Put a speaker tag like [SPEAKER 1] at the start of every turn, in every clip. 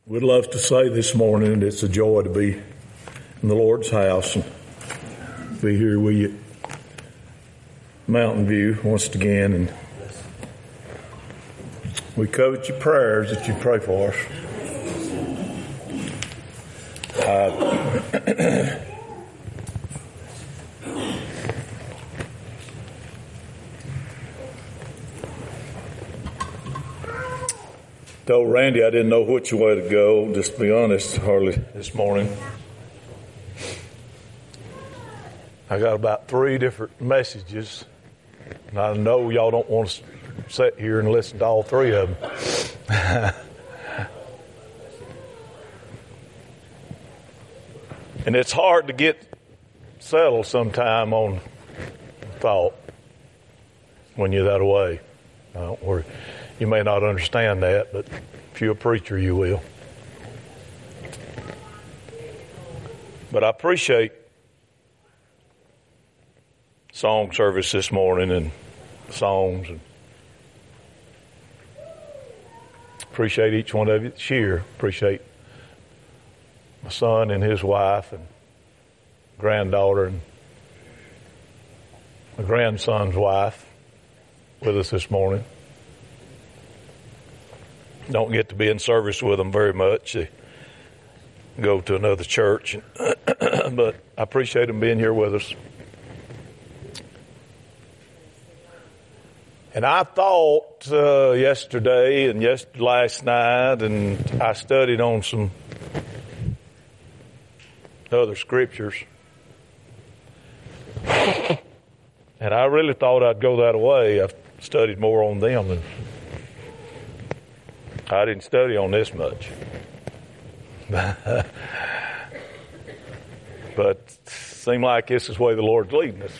[SPEAKER 1] We'd love to say this morning it's a joy to be in the Lord's house and be here with you at Mountain View once again. And we covet your prayers that you pray for us. Told Randy I didn't know which way to go, just to be honest, hardly this morning. I got about 3 different messages, and I know y'all don't want to sit here and listen to all 3 of them. And it's hard to get settled sometime on thought when you're that way. Don't worry. You may not understand that, but if you're a preacher, you will. But I appreciate song service this morning and songs. And appreciate each one of you that's here. Appreciate my son and his wife and granddaughter and my grandson's wife with us this morning. Don't get to be in service with them very much. They go to another church. But I appreciate them being here with us. And I thought yesterday and last night, and I studied on some other scriptures. And I really thought I'd go that way. I've studied more on them than I didn't study on this much. But it seemed like this is the way the Lord's leading us.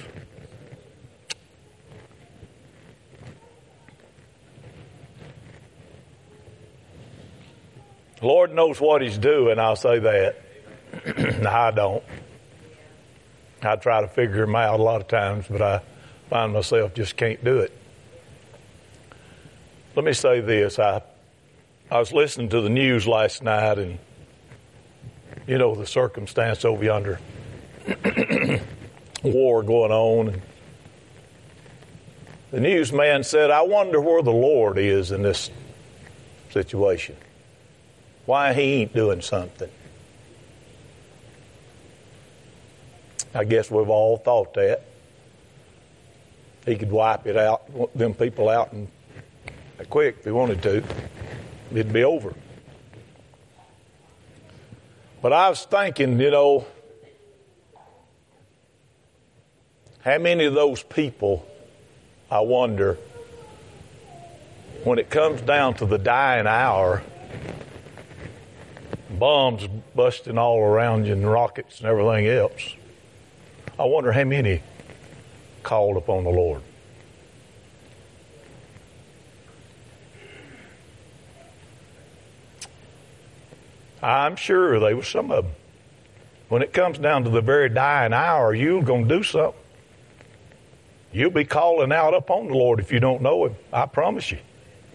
[SPEAKER 1] The Lord knows what He's doing, I'll say that. I don't. I try to figure Him out a lot of times, but I find myself just can't do it. Let me say this. I was listening to the news last night, and you know the circumstance over yonder, war going on. And the newsman said, "I wonder where the Lord is in this situation. Why He ain't doing something." I guess we've all thought that. He could wipe it out, them people out, and quick if He wanted to. It'd be over. But I was thinking, how many of those people, I wonder, when it comes down to the dying hour, bombs busting all around you and rockets and everything else, I wonder how many called upon the Lord. I'm sure there was some of them. When it comes down to the very dying hour, you're going to do something. You'll be calling out upon the Lord if you don't know Him. I promise you.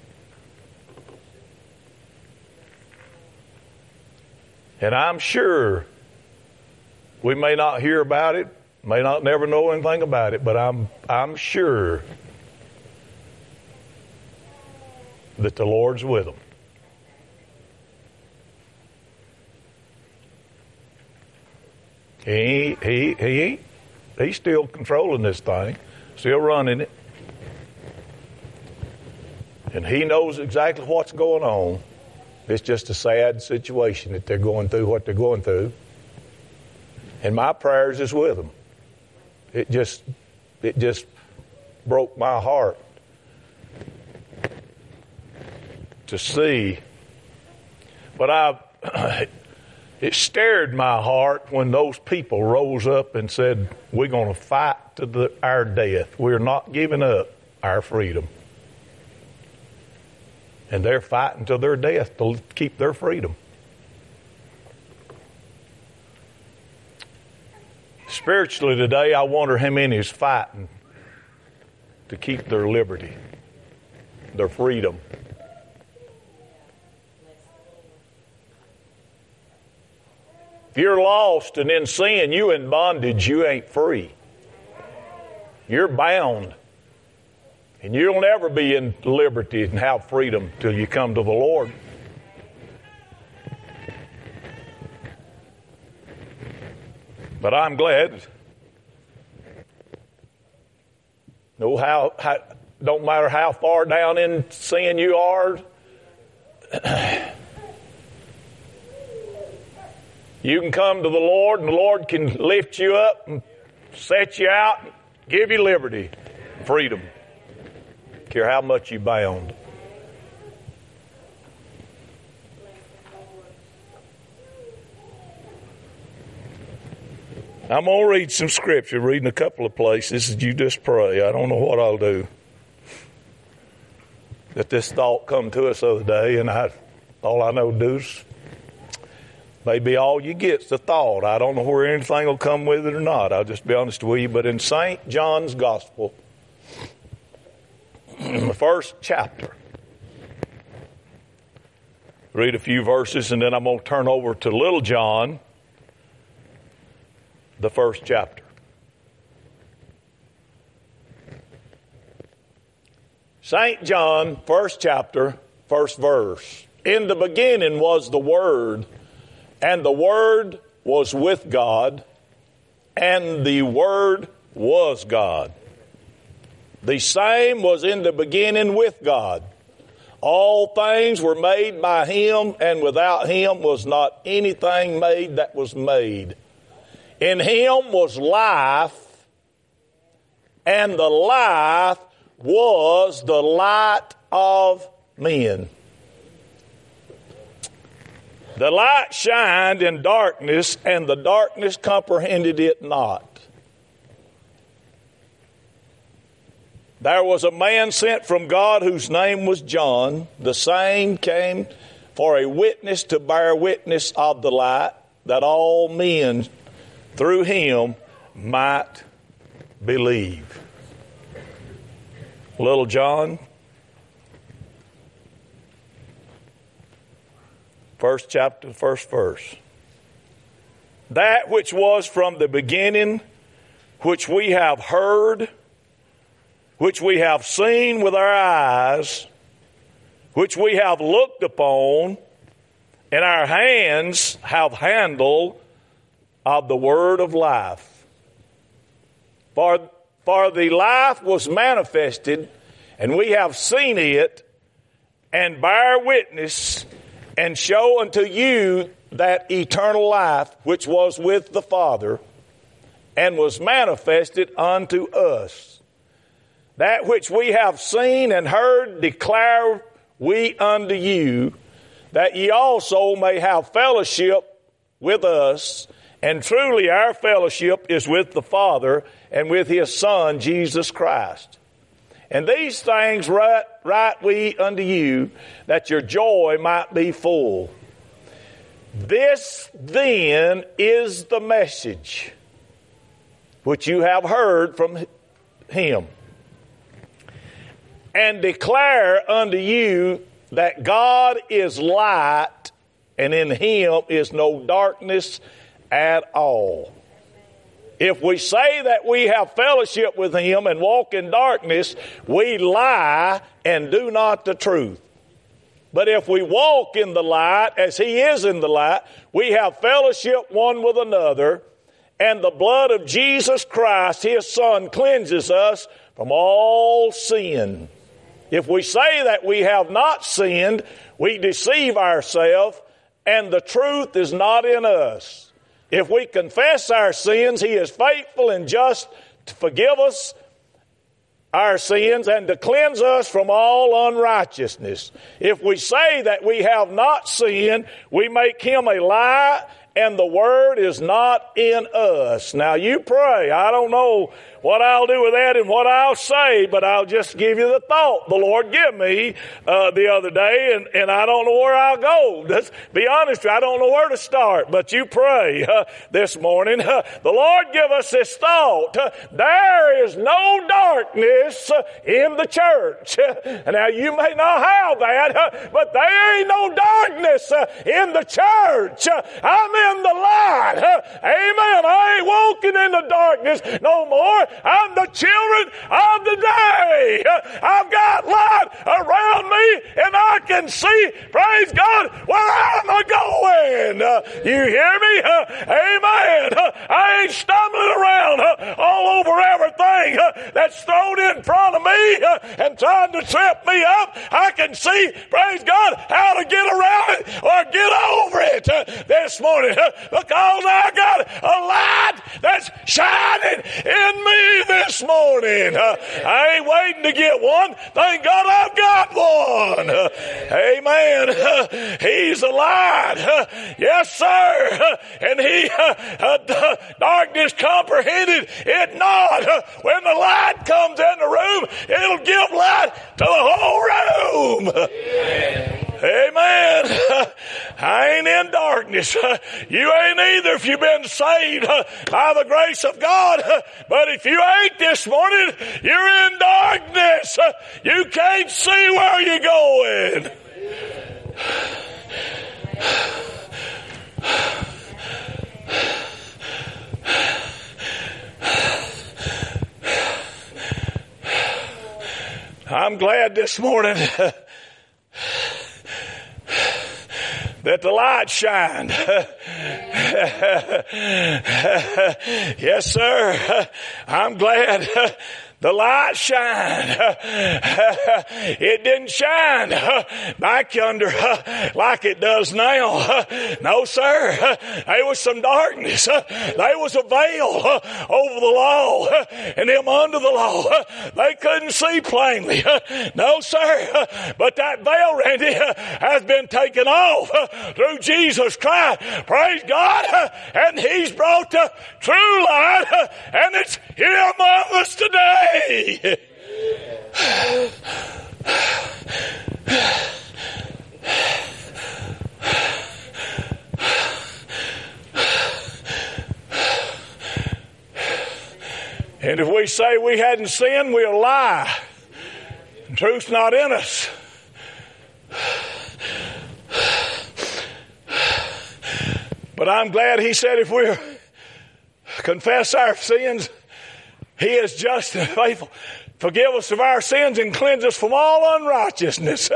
[SPEAKER 1] And I'm sure we may not hear about it, may not never know anything about it, but I'm sure that the Lord's with them. He's still controlling this thing, still running it. And He knows exactly what's going on. It's just a sad situation that they're going through what they're going through. And my prayers is with them. It just broke my heart to see. But it stirred my heart when those people rose up and said, "We're going to fight to our death. We're not giving up our freedom." And they're fighting to their death to keep their freedom. Spiritually today, I wonder how many is fighting to keep their liberty, their freedom. If you're lost and in sin, you in bondage, you ain't free. You're bound. And you'll never be in liberty and have freedom till you come to the Lord. But I'm glad. Don't matter how far down in sin you are, you can come to the Lord, and the Lord can lift you up and set you out, and give you liberty, freedom. Don't care how much you bound. I'm going to read some scripture, reading a couple of places. You just pray. I don't know what I'll do. That this thought come to us the other day, and all I know to do is maybe all you get's the thought. I don't know where anything will come with it or not. I'll just be honest with you. But in St. John's Gospel, the first chapter, read a few verses, and then I'm going to turn over to Little John, the first chapter. St. John, first chapter, first verse. In the beginning was the Word, and the Word was with God, and the Word was God. The same was in the beginning with God. All things were made by Him, and without Him was not anything made that was made. In Him was life, and the life was the light of men. The light shined in darkness, and the darkness comprehended it not. There was a man sent from God whose name was John. The same came for a witness to bear witness of the light, that all men through him might believe. Little John, first chapter, first verse. That which was from the beginning, which we have heard, which we have seen with our eyes, which we have looked upon, and our hands have handled of the word of life. For the life was manifested, and we have seen it, and bear witness, and show unto you that eternal life which was with the Father, and was manifested unto us. That which we have seen and heard declare we unto you, that ye also may have fellowship with us. And truly our fellowship is with the Father and with His Son, Jesus Christ. And these things write we unto you, that your joy might be full. This then is the message which you have heard from Him, and declare unto you that God is light, and in Him is no darkness at all. If we say that we have fellowship with Him and walk in darkness, we lie and do not the truth. But if we walk in the light as He is in the light, we have fellowship one with another, and the blood of Jesus Christ, His Son, cleanses us from all sin. If we say that we have not sinned, we deceive ourselves, and the truth is not in us. If we confess our sins, He is faithful and just to forgive us our sins and to cleanse us from all unrighteousness. If we say that we have not sinned, we make Him a lie, and the Word is not in us. Now you pray. I don't know what I'll do with that and what I'll say, but I'll just give you the thought the Lord gave me the other day, and I don't know where I'll go. Let's be honest, I don't know where to start, but you pray this morning. The Lord give us this thought. There is no darkness in the church. Now you may not have that, but there ain't no darkness in the church. I in the light. Amen. I ain't walking in the darkness no more. I'm the children of the day. I've got light around me and I can see, praise God, where I'm going. You hear me? Amen. I ain't stumbling around all over everything that's thrown in front of me and trying to trip me up. I can see, praise God, how to get around it or get over it this morning because I got a light that's shining in me this morning. I ain't waiting to get one. Thank God I've got one. Amen. He's a light. Yes, sir. And darkness comprehended it not. When the light comes in the room, it'll give light to the whole room. Amen. I ain't in darkness. You ain't either if you've been saved by the grace of God. But if you ain't this morning, you're in darkness. You can't see where you're going. I'm glad this morning that the light shined. Yes, sir. I'm glad the light shined. It didn't shine back yonder like it does now. No, sir. There was some darkness. There was a veil over the law and them under the law. They couldn't see plainly. No, sir. But that veil, Randy, has been taken off through Jesus Christ. Praise God. And He's brought the true light, and it's here among us today. And if we say we hadn't sinned, we'll lie. The truth's not in us. But I'm glad He said if we confess our sins, He is just and faithful. Forgive us of our sins and cleanse us from all unrighteousness.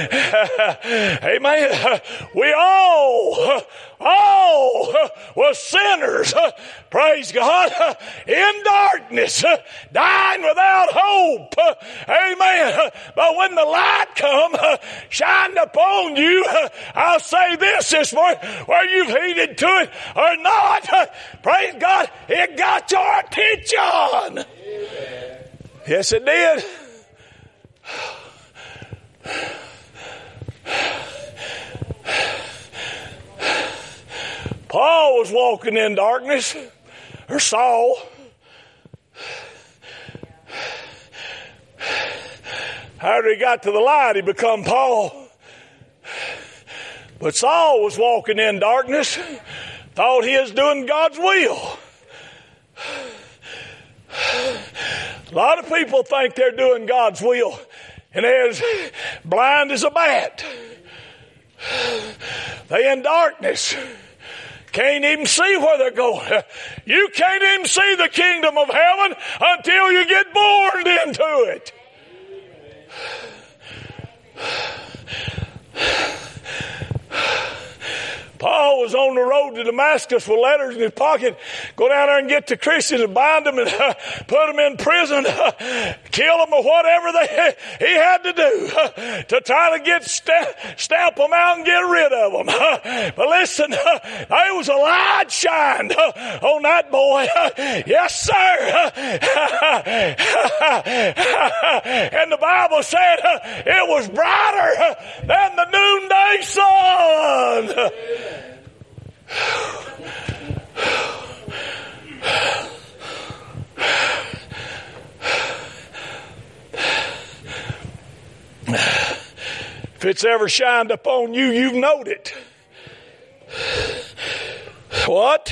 [SPEAKER 1] Amen. We all were sinners. Praise God. In darkness, dying without hope. Amen. But when the light come, shined upon you, I'll say this morning, whether you've heeded to it or not, praise God, it got your attention. Yes, it did. Paul was walking in darkness, or Saul. After he got to the light, he become Paul. But Saul was walking in darkness, thought he was doing God's will. A lot of people think they're doing God's will, and they're as blind as a bat. They're in darkness. Can't even see where they're going. You can't even see the kingdom of heaven until you get born into it. Paul was on the road to Damascus with letters in his pocket. Go down there and get the Christians and bind them and put them in prison, kill them or whatever he had to do to try to get stamp them out and get rid of them. But listen, there was a light shined on that boy. Yes, sir. And the Bible said it was brighter than the noonday sun. If it's ever shined upon you, you've known it. What?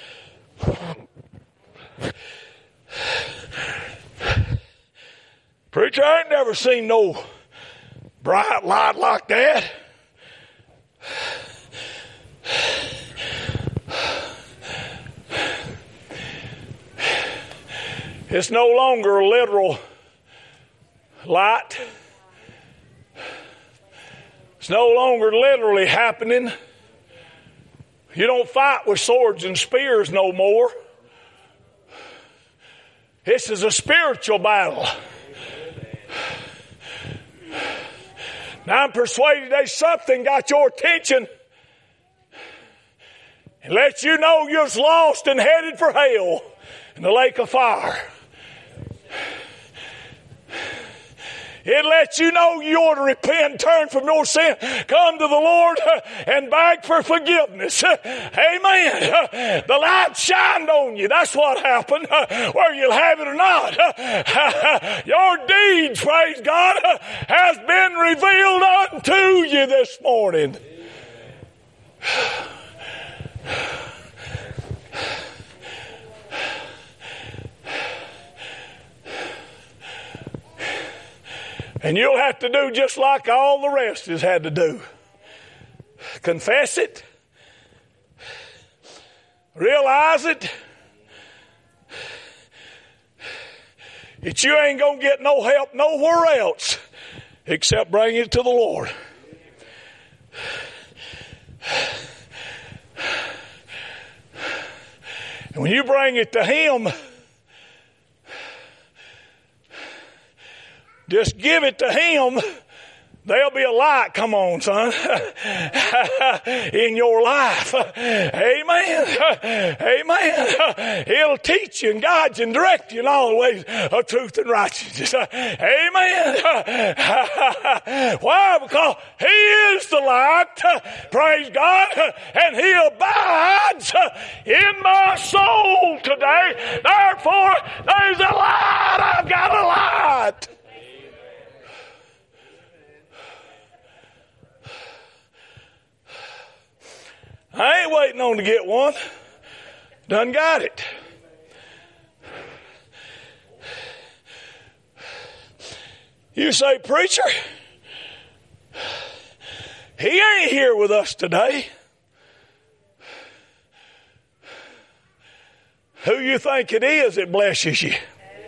[SPEAKER 1] Preacher, I ain't never seen no bright light like that. It's no longer a literal light. It's no longer literally happening. You don't fight with swords and spears no more. This is a spiritual battle. Now I'm persuaded there's something got your attention and lets you know you're lost and headed for hell in the lake of fire. It lets you know you ought to repent, turn from your sin, come to the Lord and beg for forgiveness. Amen. The light shined on you. That's what happened. Whether you'll have it or not. Your deeds, praise God, has been revealed unto you this morning. And you'll have to do just like all the rest has had to do. Confess it. Realize it. That you ain't going to get no help nowhere else except bring it to the Lord. And when you bring it to Him, just give it to Him. There'll be a light, come on, son, in your life. Amen. Amen. He'll teach you and guide you and direct you in all the ways of truth and righteousness. Amen. Why? Because He is the light, praise God, and He abides in my soul today. Therefore, there's a light. I've got a light. I ain't waiting on to get one. Done got it. You say, preacher, he ain't here with us today. Who you think it is that blesses you?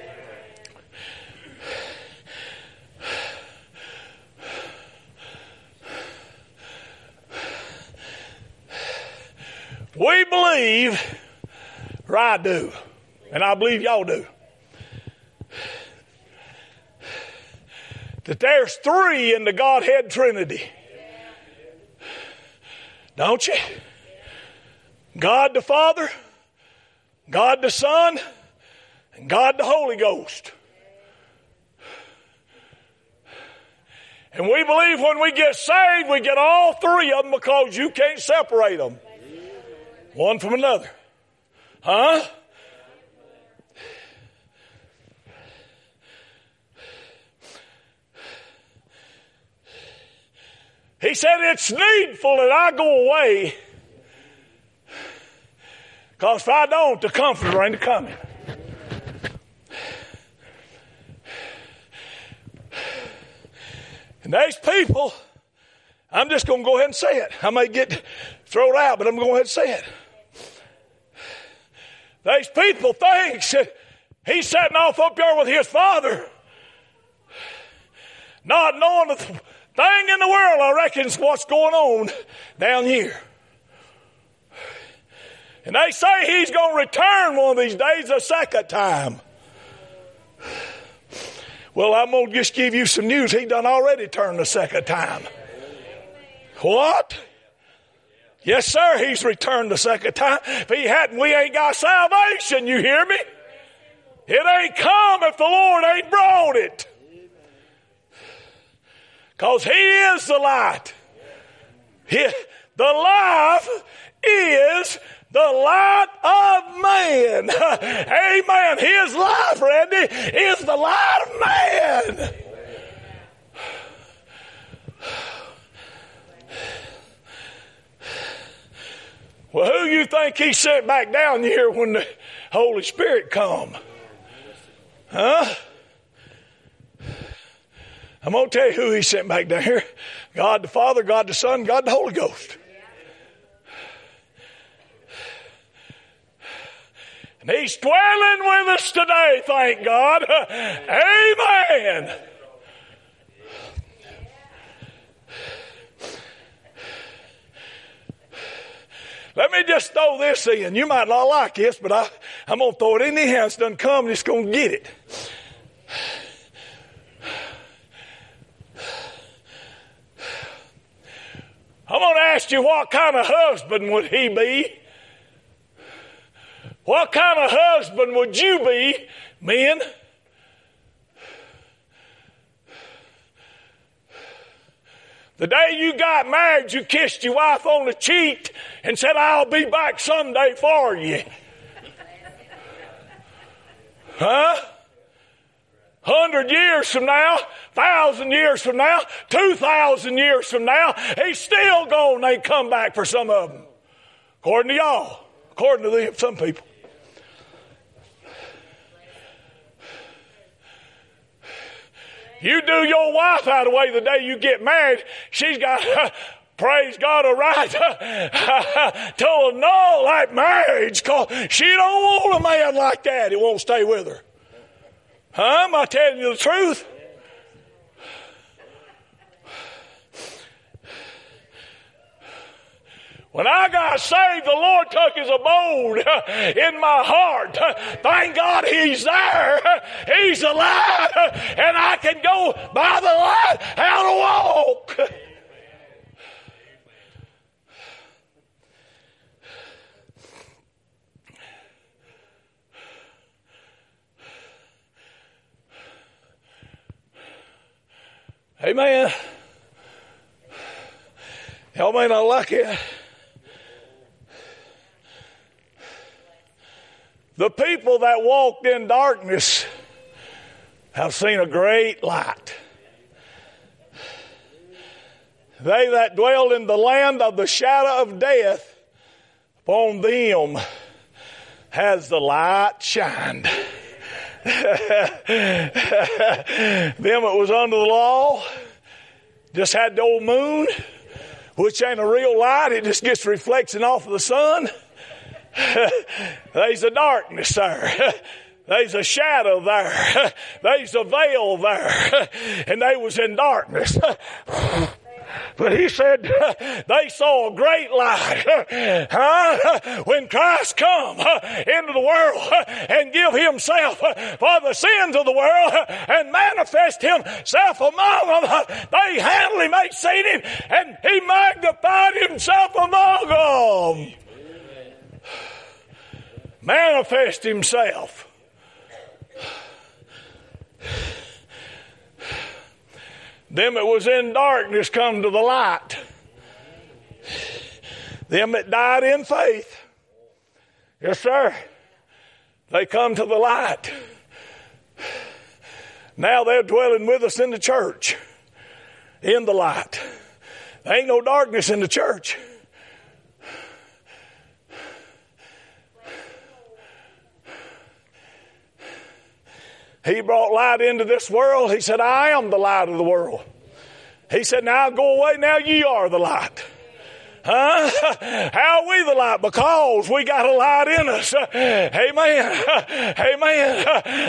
[SPEAKER 1] We believe, or I do, and I believe y'all do, that there's three in the Godhead Trinity. Don't you? God the Father, God the Son, and God the Holy Ghost. And we believe when we get saved, we get all three of them because you can't separate them. One from another. Huh? He said it's needful that I go away, because if I don't, the Comforter ain't coming. And there's people, I'm just going to go ahead and say it. I may get thrown out, but I'm going to go ahead and say it. There's people thinks that he's sitting off up there with his Father, not knowing the thing in the world, I reckon, is what's going on down here. And they say he's going to return one of these days a second time. Well, I'm going to just give you some news. He done already turned the second time. What? Yes, sir, he's returned the second time. If he hadn't, we ain't got salvation, you hear me? It ain't come if the Lord ain't brought it. Because He is the light. The life is the light of man. Amen. His life, Randy, is the light of man. Well, who you think He sent back down here when the Holy Spirit come? Huh? I'm going to tell you who He sent back down here. God the Father, God the Son, God the Holy Ghost. And He's dwelling with us today, thank God. Amen. Let me just throw this in. You might not like this, but I'm going to throw it in the hands. It's done come and it's going to get it. I'm going to ask you, what kind of husband would he be? What kind of husband would you be, men? The day you got married, you kissed your wife on the cheek and said, I'll be back someday for you. Huh? 100 years from now, 1,000 years from now, 2,000 years from now, he's still gone. They come back for some of them. According to y'all. According to some people. You do your wife out of the way the day you get married, she's got, praise God, a right to annul that marriage, because she don't want a man like that. He won't stay with her. Huh? Am I telling you the truth? When I got saved, the Lord took His abode in my heart. Thank God He's there. He's alive. And I can go by the light how to walk. Amen. Y'all may not like it. The people that walked in darkness have seen a great light. They that dwell in the land of the shadow of death, upon them has the light shined. Them that was under the law just had the old moon, which ain't a real light. It just gets reflection off of the sun. There's a darkness there. There's a shadow there. There's a veil there. And they was in darkness. But he said they saw a great light. When Christ come into the world and give Himself for the sins of the world and manifest Himself among them, they handily made seen Him, and He magnified Himself among them. Manifest Himself. Them that was in darkness come to the light. Them that died in faith, yes sir, they come to the light. Now they're dwelling with us in the church, in the light. There ain't no darkness in the church. He brought light into this world. He said, I am the light of the world. He said, now go away. Now ye are the light. Huh? How are we the light? Because we got a light in us. Amen. Amen.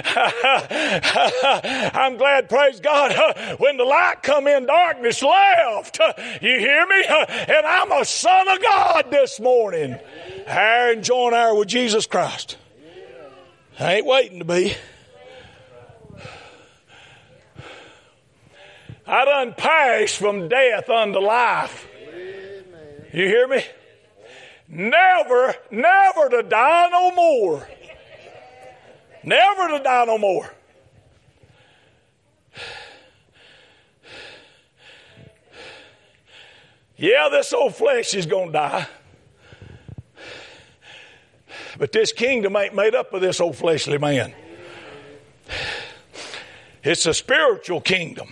[SPEAKER 1] I'm glad, praise God, when the light come in, darkness left. You hear me? And I'm a son of God this morning. Here and joint heir with Jesus Christ. I ain't waiting to be. I done passed from death unto life. You hear me? Never to die no more. Never to die no more. Yeah, this old flesh is going to die. But this kingdom ain't made up of this old fleshly man. It's a spiritual kingdom.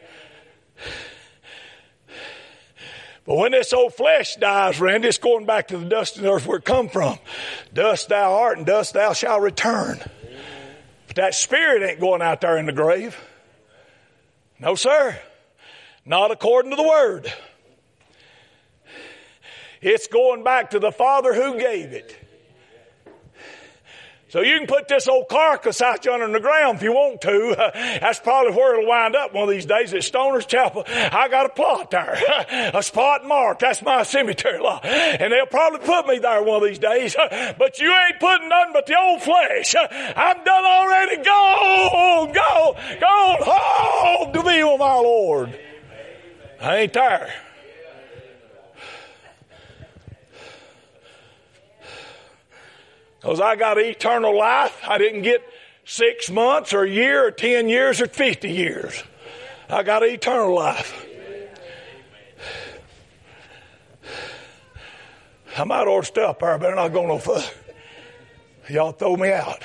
[SPEAKER 1] But when this old flesh dies, Randy, it's going back to the dust of the earth where it come from. Dust thou art, and dust thou shalt return. But that spirit ain't going out there in the grave. No, sir. Not according to the word. It's going back to the Father who gave it. So you can put this old carcass out yonder in the ground if you want to. That's probably where it'll wind up one of these days at Stoner's Chapel. I got a plot there, a spot marked. That's my cemetery lot. And they'll probably put me there one of these days. But you ain't putting nothing but the old flesh. I'm done already. Go home to be with my Lord. I ain't there. Because I got eternal life. I didn't get 6 months or a year or 10 years or 50 years. I got eternal life. I might ought to stop there, but I'm not going no further. Y'all throw me out.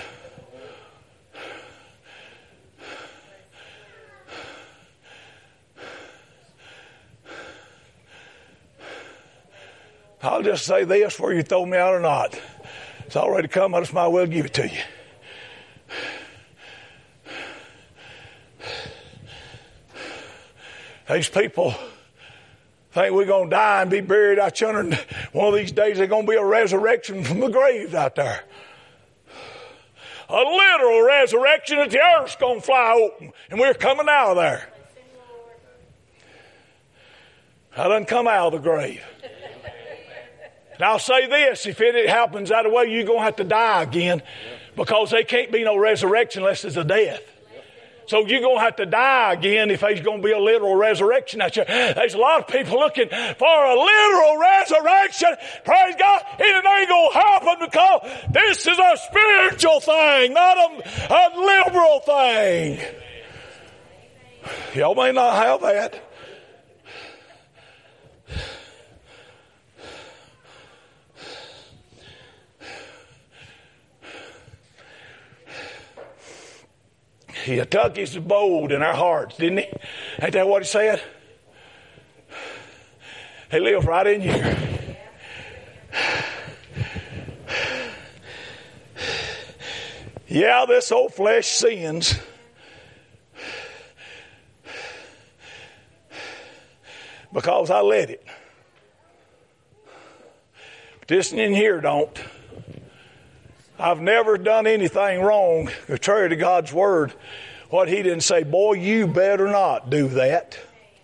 [SPEAKER 1] I'll just say this, whether you throw me out or not. It's already come. I just might as well give it to you. These people think we're going to die and be buried out yonder. And one of these days there's going to be a resurrection from the graves out there. A literal resurrection that the earth's going to fly open. And we're coming out of there. I done come out of the grave. And I'll say this, if it happens that way, you're going to have to die again, because there can't be no resurrection unless there's a death. So you're going to have to die again if there's going to be a literal resurrection. There's a lot of people looking for a literal resurrection. Praise God. It ain't going to happen, because this is a spiritual thing, not a liberal thing. Y'all may not have that. He took his abode in our hearts, didn't he? Ain't that what he said? He lives right in here. Yeah, this old flesh sins. Because I let it. But this in here don't. I've never done anything wrong, contrary to God's word. What he didn't say, boy, you better not do that.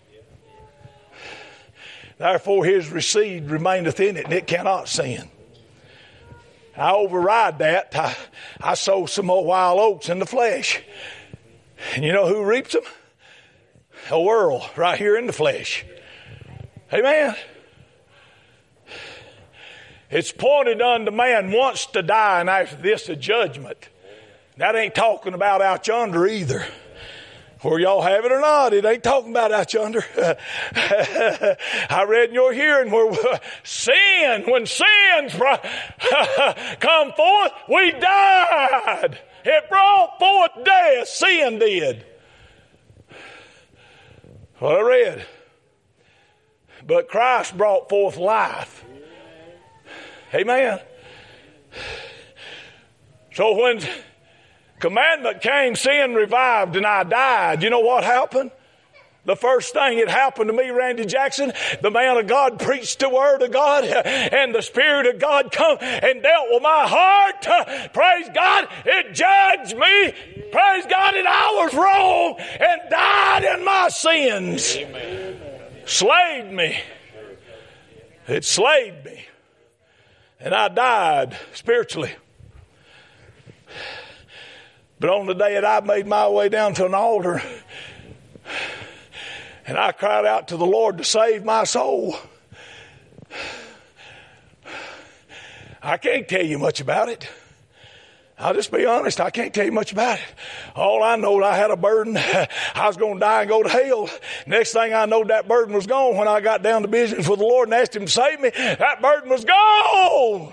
[SPEAKER 1] Therefore his seed remaineth in it, and it cannot sin. I override that. I sow some more wild oats in the flesh. And you know who reaps them? A world right here in the flesh. Amen. It's pointed unto man once to die, and after this a judgment. That ain't talking about out yonder either. Where y'all have it or not, it ain't talking about out yonder. I read in your hearing where when sins come forth, we died. It brought forth death. Sin did. What I read. But Christ brought forth life. Amen. So when commandment came, sin revived, and I died. You know what happened? The first thing that happened to me, Randy Jackson, the man of God preached the word of God, and the Spirit of God come and dealt with my heart. Praise God, it judged me. Praise God, and I was wrong and died in my sins. Amen. Slayed me. It slayed me. And I died spiritually. But on the day that I made my way down to an altar, and I cried out to the Lord to save my soul, I can't tell you much about it. I'll just be honest, I can't tell you much about it. All I know is I had a burden. I was going to die and go to hell. Next thing I know, that burden was gone. When I got down to business with the Lord and asked him to save me, that burden was gone.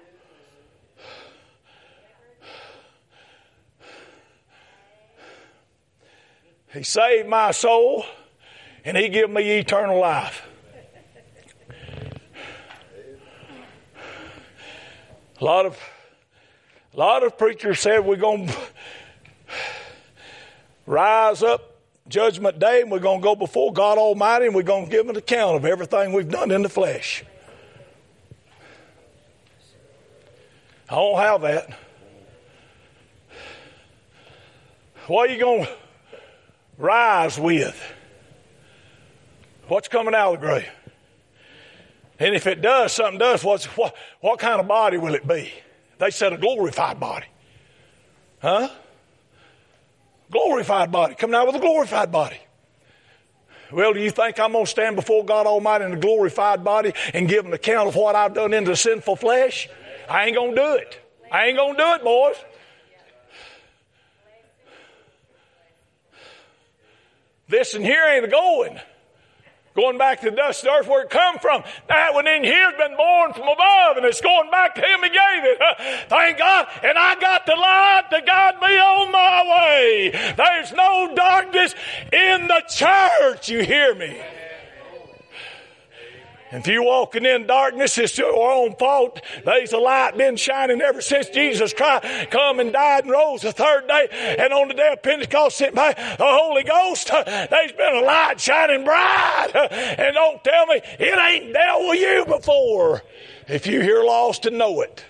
[SPEAKER 1] He saved my soul, and he gave me eternal life. A lot of preachers said we're going to rise up Judgment Day, and we're going to go before God Almighty, and we're going to give an account of everything we've done in the flesh. I don't have that. What are you going to rise with? What's coming out of the grave? And if it does, something does, what kind of body will it be? They said a glorified body. Huh? Glorified body. Coming out with a glorified body. Well, do you think I'm going to stand before God Almighty in a glorified body and give an account of what I've done in the sinful flesh? I ain't going to do it. I ain't going to do it, boys. This and here ain't a going. Going back to the dust of the earth where it come from. That one in here has been born from above, and it's going back to Him who gave it. Thank God. And I got the light to guide me on my way. There's no darkness in the church. You hear me? If you're walking in darkness, it's your own fault. There's a light been shining ever since Jesus Christ come and died and rose the third day. And on the day of Pentecost, sent by the Holy Ghost, there's been a light shining bright. And don't tell me it ain't dealt with you before. If you're here lost and know it.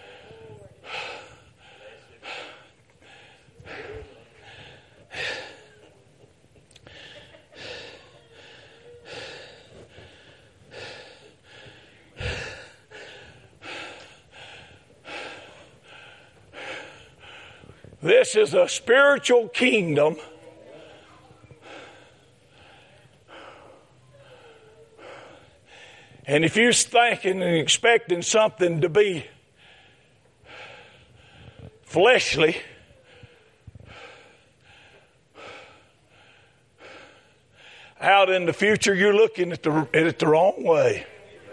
[SPEAKER 1] This is a spiritual kingdom. And if you're thinking and expecting something to be fleshly, out in the future, you're looking at it the wrong way.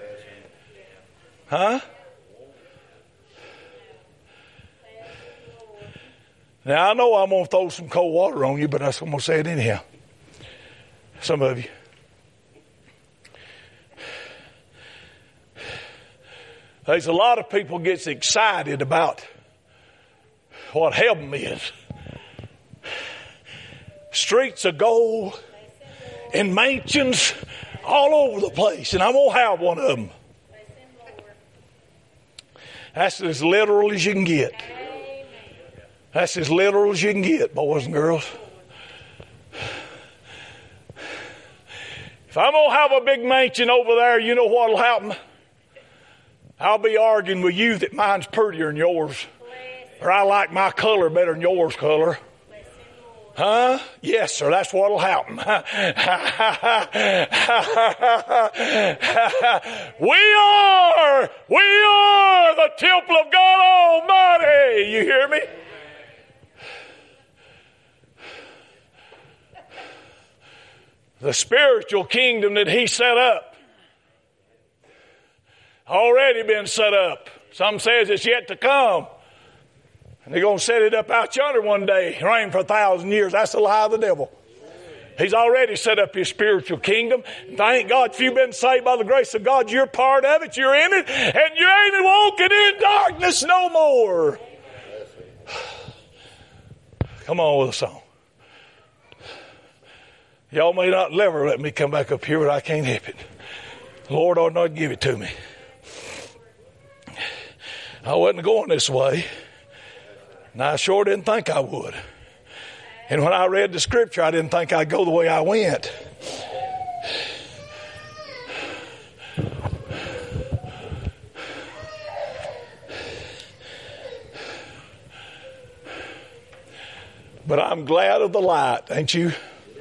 [SPEAKER 1] Huh? Now, I know I'm going to throw some cold water on you, but I'm going to say it anyhow. Some of you. There's a lot of people gets excited about what heaven is. Streets of gold and mansions all over the place, and I'm going to have one of them. That's as literal as you can get. That's as literal as you can get, boys and girls. If I'm going to have a big mansion over there, you know what will happen? I'll be arguing with you that mine's prettier than yours. Or I like my color better than yours color. Huh? Yes, sir, that's what'll happen. We are the temple of God Almighty. You hear me? The spiritual kingdom that He set up. Already been set up. Some says it's yet to come. And they're going to set it up out yonder one day. Reign for 1,000 years. That's the lie of the devil. He's already set up His spiritual kingdom. Thank God if you've been saved by the grace of God, you're part of it. You're in it. And you ain't walking in darkness no more. Come on with a song. Y'all may not ever let me come back up here, but I can't help it. The Lord ought not give it to me. I wasn't going this way. And I sure didn't think I would. And when I read the scripture, I didn't think I'd go the way I went. But I'm glad of the light, ain't you?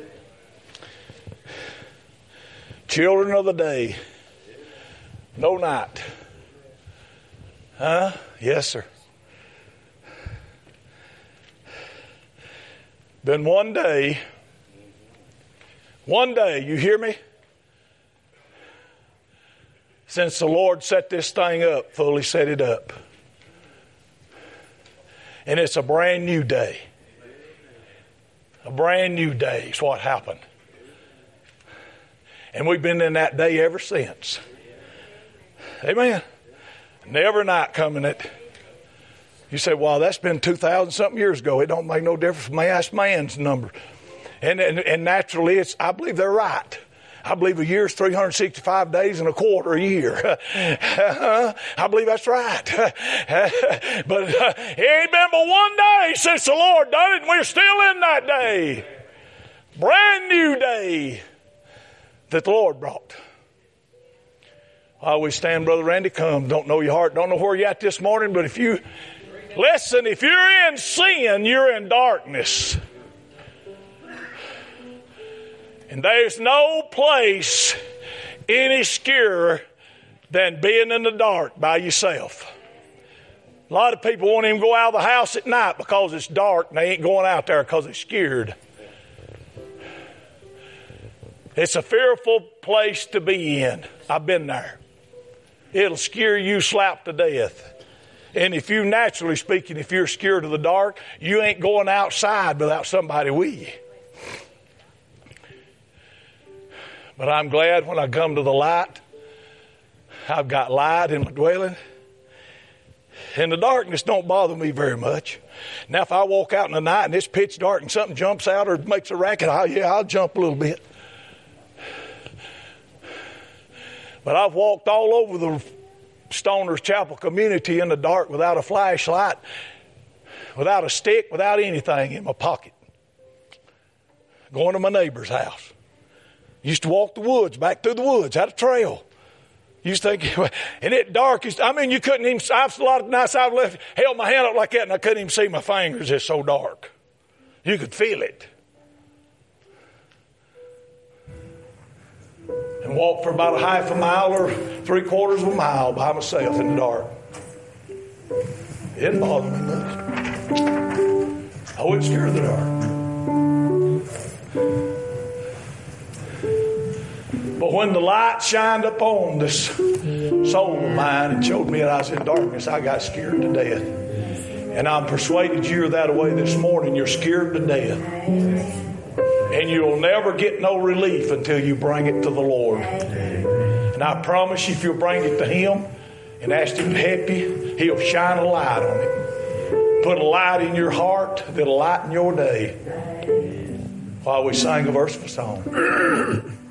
[SPEAKER 1] Children of the day, no night. Huh? Yes, sir. Been one day, you hear me? Since the Lord set this thing up, fully set it up. And it's a brand new day. A brand new day is what happened. And we've been in that day ever since. Amen. Never night coming it. You say, well, that's been 2,000 something years ago. It don't make no difference. That's man's number. And naturally, I believe they're right. I believe a year's 365 days and a quarter a year. I believe that's right. But it ain't been but one day since the Lord done it, and we're still in that day. Brand new day that the Lord brought. While we stand, Brother Randy, come. Don't know your heart, don't know where you're at this morning, but if you're in sin, you're in darkness. And there's no place any scarier than being in the dark by yourself. A lot of people won't even go out of the house at night because it's dark, and they ain't going out there because they're scared. It's a fearful place to be in. I've been there. It'll scare you slap to death. And if you, naturally speaking, if you're scared of the dark, you ain't going outside without somebody with you. But I'm glad when I come to the light, I've got light in my dwelling. And the darkness don't bother me very much. Now, if I walk out in the night and it's pitch dark and something jumps out or makes a racket, I'll jump a little bit. But I've walked all over the Stoners Chapel community in the dark without a flashlight, without a stick, without anything in my pocket. Going to my neighbor's house. Used to walk the woods, back through the woods, had a trail. Used to think, and it darkest, you couldn't even, I've a lot of nights I've held my hand up like that and I couldn't even see my fingers. It's so dark. You could feel it. And walked for about a half a mile or 3/4 of a mile by myself in the dark. It didn't bother me much. I wasn't scared of the dark. But when the light shined upon this soul of mine and showed me that I was in darkness, I got scared to death. And I'm persuaded you're that way this morning. You're scared to death. And you'll never get no relief until you bring it to the Lord. And I promise you, if you'll bring it to Him and ask Him to help you, He'll shine a light on it. Put a light in your heart that'll lighten your day. While we sang a verse of a song.